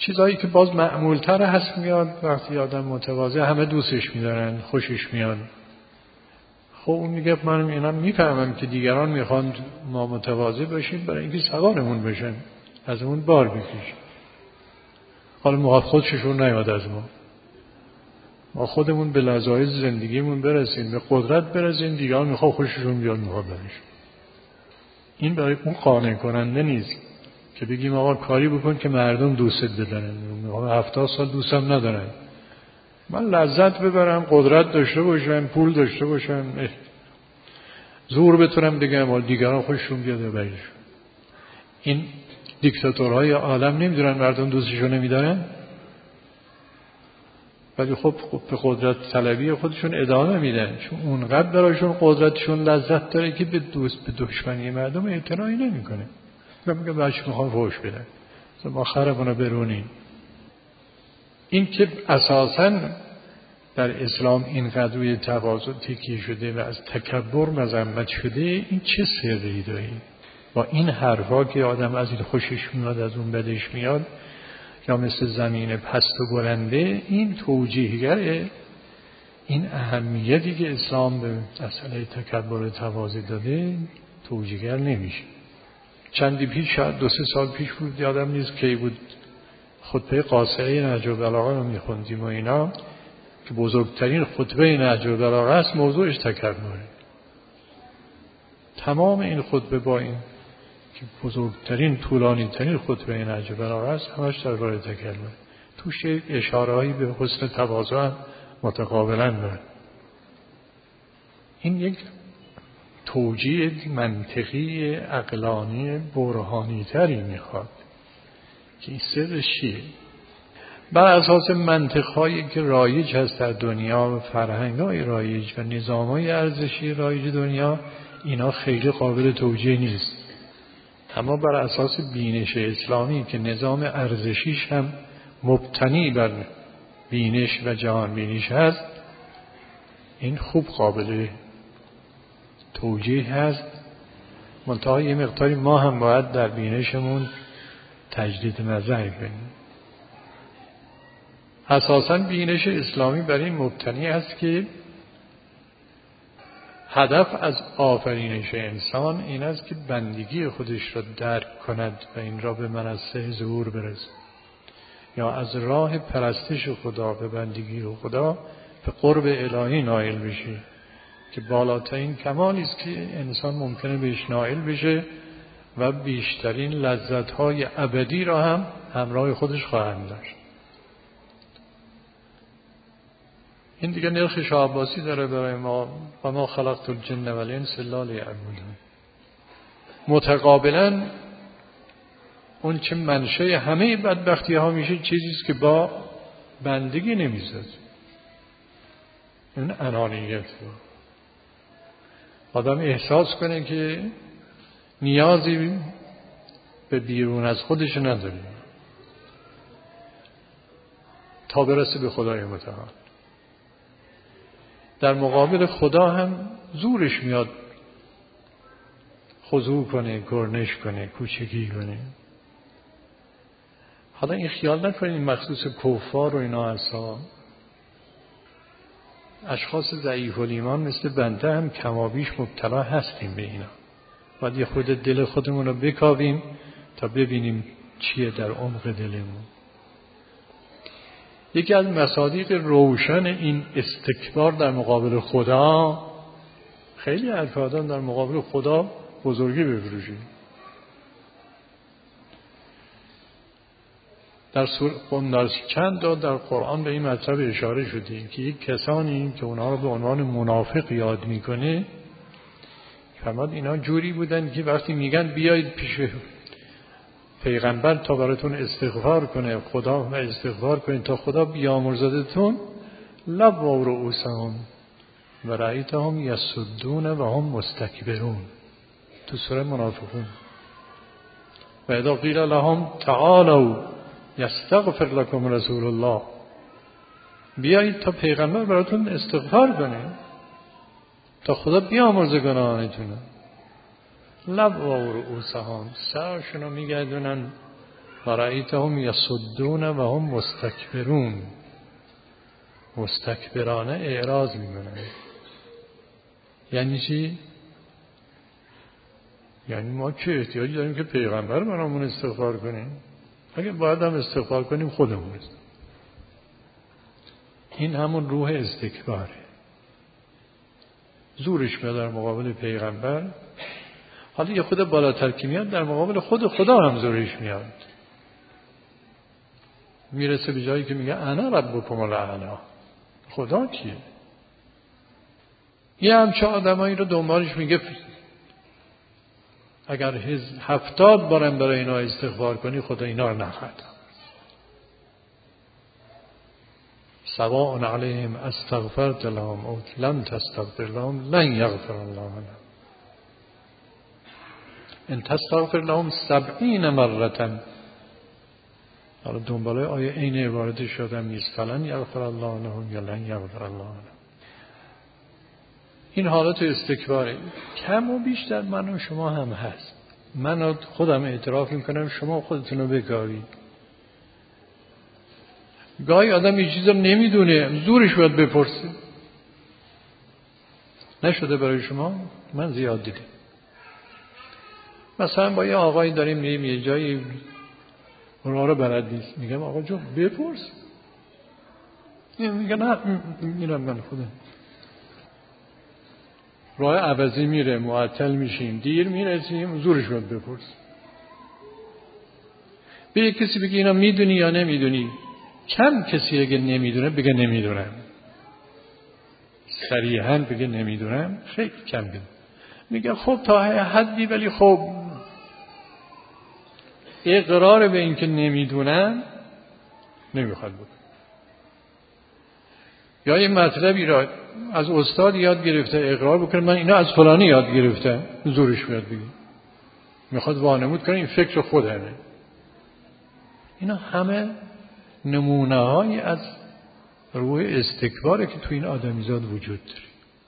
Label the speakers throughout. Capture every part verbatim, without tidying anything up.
Speaker 1: چیزایی که باز معمولتر هست میاد وقتی آدم متواضع، همه دوستش میدارن، خوشش میاد. خب اون میگه من اینا میفهمم که دیگران میخوان ما متواضع باشیم برای اینکه سوارمون بشن، از اون بار بکشیم. حالا میخواد خودشون نیاد از ما، ما خودمون به لذایذ زندگیمون برسیم، به قدرت برسیم، دیگران میخواد خودشون بیاد میخواد برش. این برای اون قانع کننده نیست که بگیم آقا کاری بکن که مردم دوستت بدارن. هفتاد سال دوستم ندارن، من لذت ببرم، قدرت داشته باشم، پول داشته باشم، زور بتونم بگم ولی دیگران خودشون بیاد برش. این دیکتاتورهای عالم نمیدونن مردم دوستشون نمیدارن، ولی خب به قدرت طلبی خودشون ادامه میدن، چون اونقدر برایشون قدرتشون لذت داره که به دوست به دشمنی مردم اعتنایی نمیکنه. میگه بچه میخوام فوش بدن، ما خرمونو برونیم. این که اساساً در اسلام اینقدر روی تواضع تکیه شده و از تکبر مذمت شده، این چه سری داره؟ با این حرفا که آدم از این خوشش میاد از اون بدش میاد، یا مثل زمین پست و بلنده، این توجیهگر این اهمیتی که اسلام به مسئله تکبر و تواضع داده توجیهگر نمیشه. چندی پیش، شاید دو سه سال پیش بود، یادم نیست کی بود، خطبه قاصره نهج البلاغه رو میخوندیم و اینا که بزرگترین خطبه نهج البلاغه است، موضوعش تکبره. تمام این خطبه با این که بزرگترین طولانی ترین خطبه نهج البلاغه است همش درباره تکبر، توش اشاره‌ای به حسن تواضع هم متقابلا داره. این یک توجیه منطقی عقلانی برهانی تری میخواد که این سرش چیه. بر اساس منطق‌هایی که رایج هست در دنیا و فرهنگ‌های رایج و نظام‌های ارزشی رایج دنیا، اینا خیلی قابل توجیه نیست. اما بر اساس بینش اسلامی که نظام ارزشیش هم مبتنی بر بینش و جهان بینش هست، این خوب قابل توجیه هست. منتها یه مقداری ما هم باید در بینشمون تجدید نظر کنیم. اساساً بینش اسلامی بر این مبتنی است که هدف از آفرینش انسان این است که بندگی خودش را درک کند و این را به منصه ظهور برسد، یا از راه پرستش خدا به بندگی خدا به قرب الهی نائل بشه، که بالاترین کمالی است که انسان ممکنه بهش نائل بشه و بیشترین لذت‌های ابدی را هم همراه خودش خواهند داشت. این دیگه نرخ شاه عباسی داره برای ما، و ما خلقت الجن و الانس الا لیعبدون. متقابلا اون چه منشأ همه بدبختی ها میشه چیزی است که با بندگی نمیزد. این انانیت. آدم احساس کنه که نیازی به بیرون از خودش نداره تا برسه به خدای متعال. در مقابل خدا هم زورش میاد خضوع کنه، گرنش کنه، کوچکی کنه. حالا این خیال نکنید مخصوص کفار و اینا هستا. اشخاص ضعیف الایمان مثل بنده هم کمابیش مبتلا هستیم به اینا. باید یه خود دل خودمون رو بکاویم تا ببینیم چیه در عمق دلمون. یکی از مصادیق روشن این استکبار در مقابل خدا، خیلی افرادان در مقابل خدا بزرگی بفروشید. در سوره در چند تا در قرآن به این مطلب اشاره شده که یک کسانی که اونها رو به عنوان منافق یاد میکنه، فرمود اینا جوری بودن که وقتی میگن بیایید پیش پیغمبر تا براتون استغفار کنه، خدا و استغفار کنید تا خدا بیامرزدتون، لب و رؤوسهم و رأیتهم یسدون و هم مستکبرون، تو سوره منافقون. و اذا قیل لهم تعالوا یستغفر لكم رسول الله، بیایید تا پیغمبر براتون استغفار کنه تا خدا بیامرزه گناهانتون، لب و رؤوسهم، سرشونو میگردونن فرأیتهم یصدون و هم مستکبرون، مستکبرانه اعراض میکنن. یعنی چی؟ یعنی ما چه احتیاجی داریم که پیغمبر برامون استغفار کنیم؟ اگه باید هم استغفار کنیم خودمون است. این همون روح استکباره. زورش میاد در مقابل پیغمبر، حالا یه خود بالاتر که میاد در مقابل خود خدا هم زورش میاد. میرسه به جایی که میگه انا ربکم الاعلی. خدا کیه؟ یه همچه آدمایی رو دنبالش میگه اگر هفتاد بارم برای اینا استغفار کنی خدا اینا رو نخواهد. سواء علیهم استغفرت لهم او لم تستغفر لهم لن یغفر الله لهم ان تستغفر لهم سبعین مرة. حالا دنباله آیه این عبارت شدم نیست فلن یغفر الله لهم یا لن یغفر الله لهم. این حالت استکباره کم و بیشتر من و شما هم هست. من خودم اعتراف میکنم، شما خودتون رو بگاهید. گاهی آدم یه چیز رو نمیدونه زورش باید بپرسه. نشده برای شما؟ من زیاد دیدم. مثلا با یه آقایی داریم میریم یه جایی راه رو بلد نیست، میگم آقا جون بپرس. میگه نه میرم من خودم. راه عوضی میره، معطل میشیم، دیر میرسیم، زورش باید بپرس. به یک کسی بگی اینا میدونی یا نمیدونی. کم کسی اگه نمیدونه بگه نمیدونم، صریحاً بگه نمیدونم، خیلی کم بگه. میگه خب تا حدی، ولی خب اقرار به این که نمیدونم نمیخواد بگه. یا یه مطلبی را از استاد یاد گرفته اقرار بکنه من اینا از فلانی یاد گرفتم، زورش میاد بگه، میخواد وانمود کنه این فکر خودمه. اینا همه نمونه های از روح استکباره که تو این آدمیزاد وجود داره.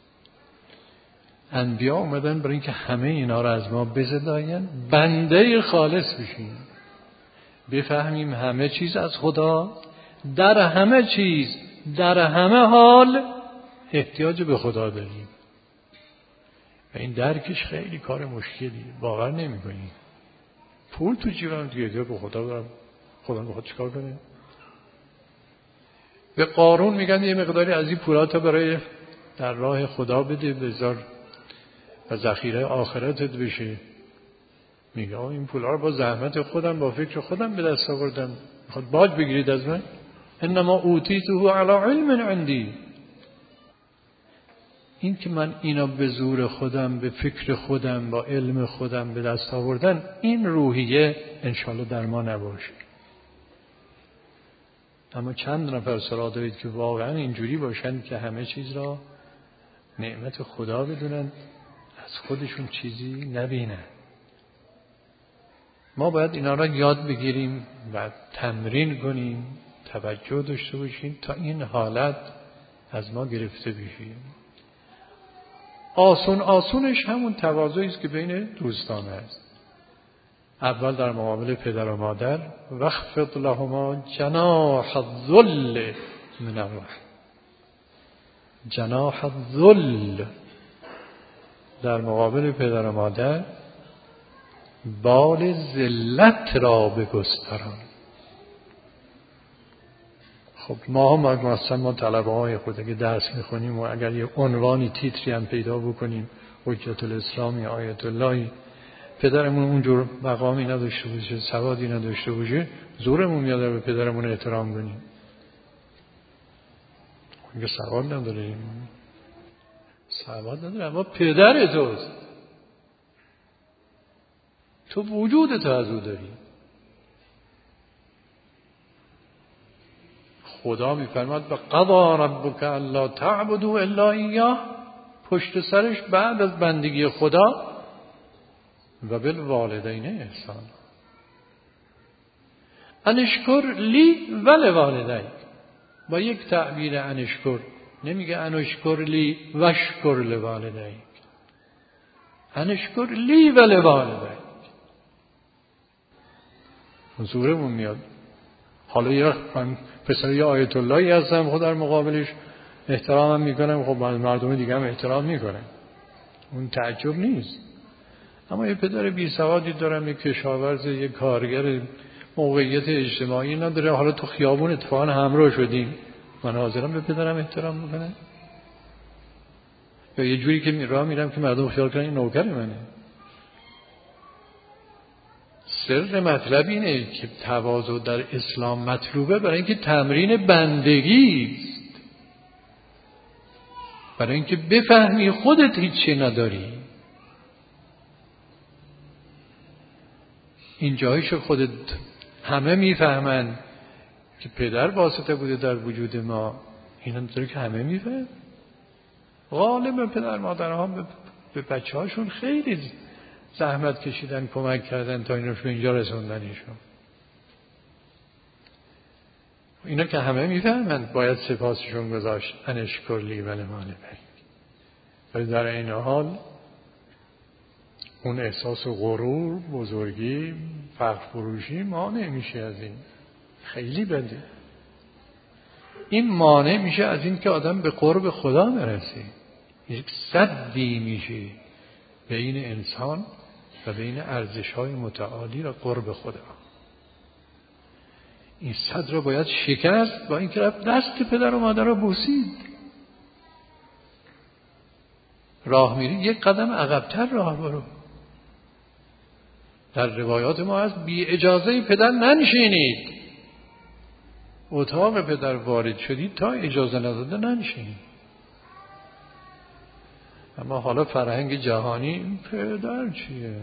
Speaker 1: انبیا اومدن برای اینکه همه اینا رو از ما بزداین، بنده خالص بشیم، بفهمیم همه چیز از خدا، در همه چیز در همه حال احتیاج به خدا داریم. و این درکش خیلی کار مشکلیه، باور نمی‌کنی. پول تو جیبم دیگه به خدا دارم، خدا بخواد چیکار کنه؟ به قارون میگن یه مقداری از این پولاتو برای در راه خدا بده، بذار و ذخیره آخرتت بشه. میگه این پولا رو با زحمت خودم با فکر خودم به دست آوردم، میخواد باج بگیرید از من؟ انما اوتیته علی علم عندی. این که من اینا به زور خودم، به فکر خودم، با علم خودم به دست آوردن، این روحیه انشالله در ما نباشه. اما چند نفر صلاح دارید که واقعا اینجوری باشن که همه چیز را نعمت خدا بدونن، از خودشون چیزی نبینن. ما باید اینا را یاد بگیریم و تمرین کنیم، توجه داشته باشیم تا این حالت از ما گرفته بشیم. آسون آسونش همون تواضعی است که بین دوستان است. اول در مقابل پدر و مادر واخفض لهما جناح الذل من الرحمة. جناح الذل در مقابل پدر و مادر بال ذلت را بگستران. خب ما هم مثلا ما طلبه های خود که درس میخونیم و اگر یه عنوانی تیتری هم پیدا بکنیم حجت الاسلام یا آیت الله، پدرمون اونجور مقامی نداشته باشه، سوادی نداشته باشه، زورمون میاد به پدرمون احترام کنیم. میگه سواد نداریم، سواد نداره، اما پدر توست، تو وجود تو از او داری. خدا میفرماد و قضا ربک الا تعبدوا الا ایاه، پشت سرش بعد از بندگی خدا و بالوالدین احسان. انشکر لی و لوالدیک، با یک تعبیر انشکر، نمیگه انشکر لی و شکر لوالدیک، انشکر لی و لوالدیک. زورمون میاد. حالا یه وقت من پسر یه آیت اللهی هستم، خود در مقابلش احترامم میکنم، خب مردم دیگه هم احترام میکنم، اون تعجب نیست. اما یه پدر بی سوادی دارم، یه کشاورز، یه کارگر موقعیت اجتماعی نداره، حالا تو خیابون اتفاقا همراه شدیم، من حاضرم به پدرم احترام بکنم؟ یا یه جوری که راه میرم که مردم خیال کنن این نوکر منه؟ سر مطلب اینه که تواضع در اسلام مطلوبه برای اینکه تمرین بندگی است، برای اینکه بفهمی خودت هیچی نداری. این جایش خودت همه میفهمن که پدر واسطه بوده در وجود ما، این هم داره که همه میفهم. غالب پدر مادرها به بچه هاشون خیلی زحمت کشیدن، کمک کردن تا اینو به اینجا رسوندنشون. اینا که همه میفهمن باید سپاسشون گذاشت، انشکر لی و لمال بی. ولی در این حال اون احساس غرور، بزرگی، فخر فروشی مانع میشه از این. خیلی بده. این مانع میشه از این که آدم به قرب خدا برسه. یک سدی میشه بین انسان و بین ارزش‌های متعالی و قرب خدا. این سد را باید شکست با اینکه رفت دست پدر و مادر را بوسید. راه میری یک قدم عقب‌تر راه برو. در روایات ما هست بی اجازه پدر ننشینید. اتاق پدر وارد شدید تا اجازه نداده ننشینید. اما حالا فرهنگ جهانی پدر چیه؟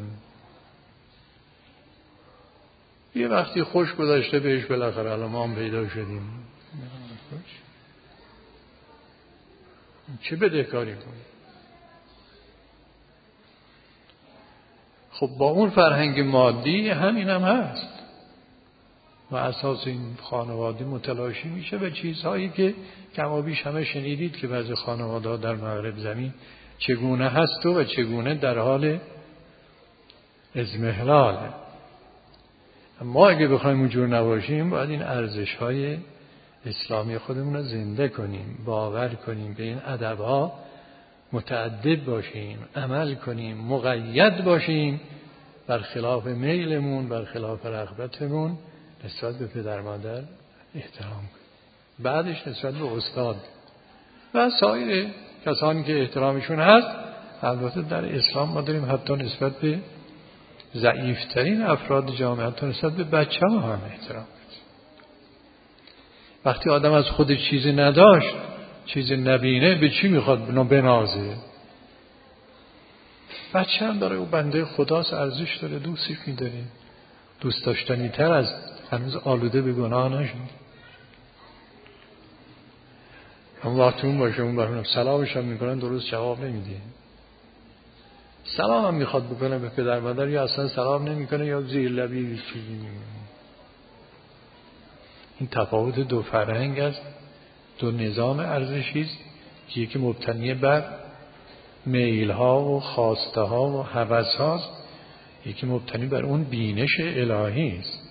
Speaker 1: یه وقتی خوش گذشته بهش بالاخره الان ما هم پیدا شدیم. چه بدهکاری کنیم؟ خب با اون فرهنگ مادی همین هم هست و اساس این خانواده متلاشی میشه به چیزهایی که کمابیش همه شنیدید که بعضی خانواده در مغرب زمین چگونه هست و چگونه در حال اضمحلاله. ما اگه بخوایم اونجور نباشیم باید این ارزش‌های اسلامی خودمون رو زنده کنیم، باور کنیم، به این ادب‌ها متعدد باشیم، عمل کنیم، مقید باشیم، برخلاف میلمون، برخلاف رغبتمون نسبت به پدر مادر احترام کنیم. بعدش نسبت به استاد و سایر کسانی که احترامشون هست. البته در اسلام ما داریم حتی نسبت به ضعیفترین افراد جامعه، حتی نسبت به بچه ها هم احترام کنیم. وقتی آدم از خودش چیزی نداشت، چیزی نبینه، به چی میخواد بنازه؟ بچه هم برای او بنده خداست، ارزش داره، دوستش میداره، دوست داشتنی تر از هنوز آلوده به گناه نشد. هم وقتی اون باشه اون برای سلامش هم میکنن درست جواب نمیده. سلام هم میخواد بکنه به پدر مادر یا اصلا سلام نمیکنه یا زیر لبی چیزی میکنه. این تفاوت دو فرهنگ است، دو نظام ارزشی است که یکی مبتنی بر میل ها و خواسته ها و هوس هاست، یکی مبتنی بر اون بینش الهی است.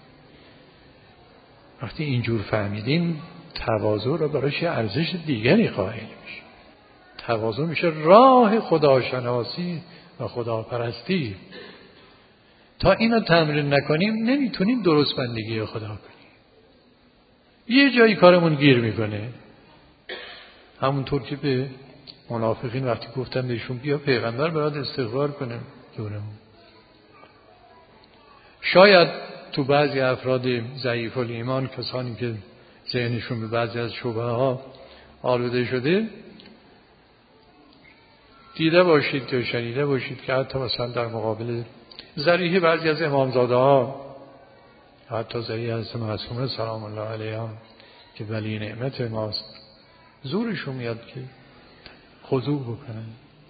Speaker 1: وقتی اینجور فهمیدیم تواضع را برایش ارزش دیگری قائل میشه. تواضع میشه راه خداشناسی و خداپرستی. تا اینو تمرین نکنیم نمیتونیم درست بندگی خدا کنیم. یه جایی کارمون گیر میکنه. همونطور که به منافقین وقتی گفتم بهشون بیا پیغمبر برات استغفار کنه دورمون. شاید تو بعضی افراد ضعیف الایمان، کسانی که ذهنشون به بعضی از شبهه ها آلوده شده، دیده باشید یا شنیده باشید که حتی مثلا در مقابل ذریح بعضی از امامزاده ها، حتی ذریح از معصومه سلام الله علیها که ولی نعمت ماست، زورشون میاد که خضوع بکنن.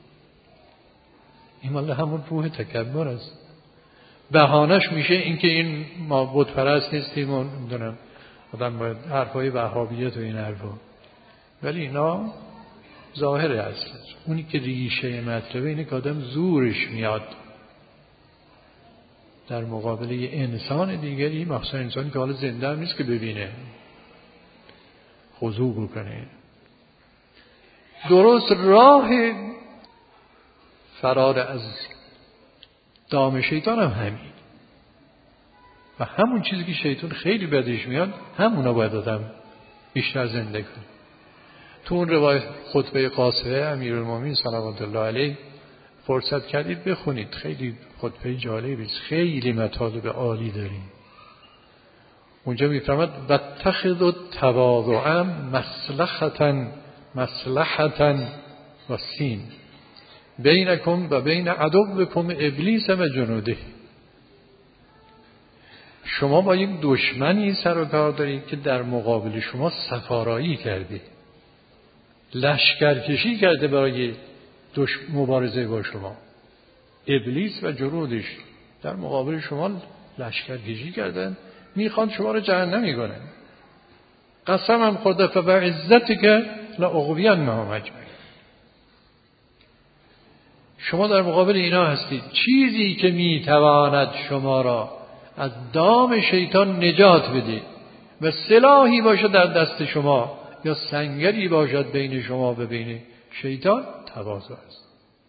Speaker 1: این مال همون روح تکبر است. بهانش میشه اینکه این ما بت پرست نیستیم و نمیدونم آدم باید حرفای وهابیت و این حرفا، ولی اینا ظاهر اصل. اونی که ریشه مطلبه اینه که آدم زورش میاد. در مقابل یه انسان دیگری، مخصوصا انسانی که حالا زنده هم نیست که ببینه، خضوع بکنه. درست راه فرار از دام شیطان هم همین و همون چیزی که شیطان خیلی بدش میاد همونا باید آدم بیشتر زنده کنه. تو اون روایت خطبه قاصره امیرالمومنین صلوات الله علیه فرصت کردید بخونید، خیلی خطبه جالبی است، خیلی مطالب عالی داریم. اونجا میفرماد واتخذوا التواضع مصلحة مصلحة و سین بینکم و بین عدوکم ابلیس و جنوده. شما با یک دشمنی سر و کار دارید که در مقابل شما سفارایی کرده، لشکرکشی کرده برای مبارزه با شما. ابلیس و جنودش در مقابل شما لشکرکشی کردن، میخوان شما رو جهنمی کنن. قسمم خدا فبعزتک لاغوینهم اجمعین. شما در مقابل اینا هستید. چیزی که میتواند شما را از دام شیطان نجات بده و سلاحی باشد در دست شما یا سنگری باشد بین شما و بین شیطان، تواضع است.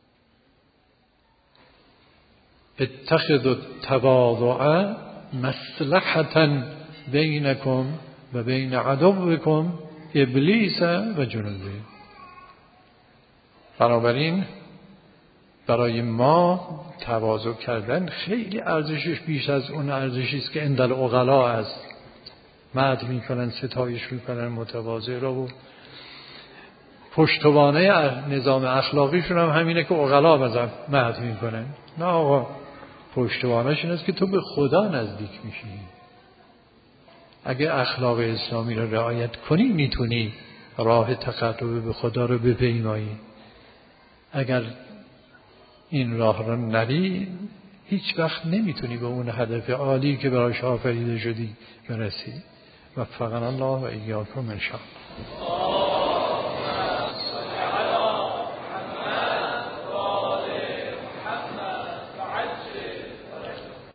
Speaker 1: اتخذوا التواضع مصلحة بینکم و بین عدوکم ابلیس و جنوده. بنابراین برای ما تواضع کردن خیلی ارزشش بیش از اون ارزشی است که عند العقلا است. مدح میکنن، ستایش میکنن متواضع را و پشتوانه نظام اخلاقیشون هم همینه که عقلا مثلا مدح میکنن. نه آقا، پشتوانهش این است که تو به خدا نزدیک میشی. اگه اخلاق اسلامی را رعایت کنی میتونی راه تقرب به خدا رو بپیمایی. اگر این راه را نری هیچ وقت نمیتونی به اون هدف عالی که برایش آفریده شدی برسی. وفقنا الله و ایاکم ان شاء الله.